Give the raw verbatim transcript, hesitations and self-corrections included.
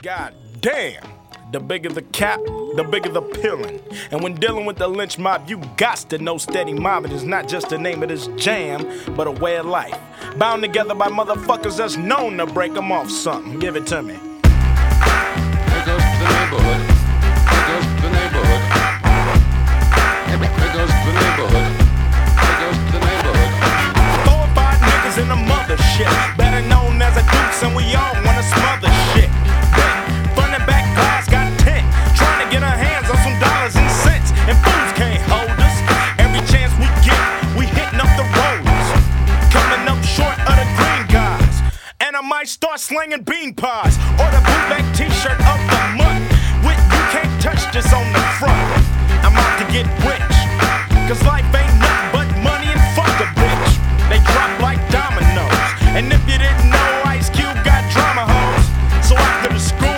God damn. The bigger the cap, the bigger the pillin'. And when dealing with the lynch mob, you gots to know steady mobbing is not just the name of this jam, but a way of life. Bound together by motherfuckers that's known to break them off something. Give it to me. There goes the neighborhood. There goes the neighborhood. There goes the neighborhood. There goes the neighborhood. Four or five niggas in the mothership, better known as a dukes, and we all wanna smother shit. Front and back glass got tent, trying to get our hands on some dollars and cents, and fools can't hold us. Every chance we get, we hitting up the roads, coming up short of the green guys, and I might start slinging bean pies or the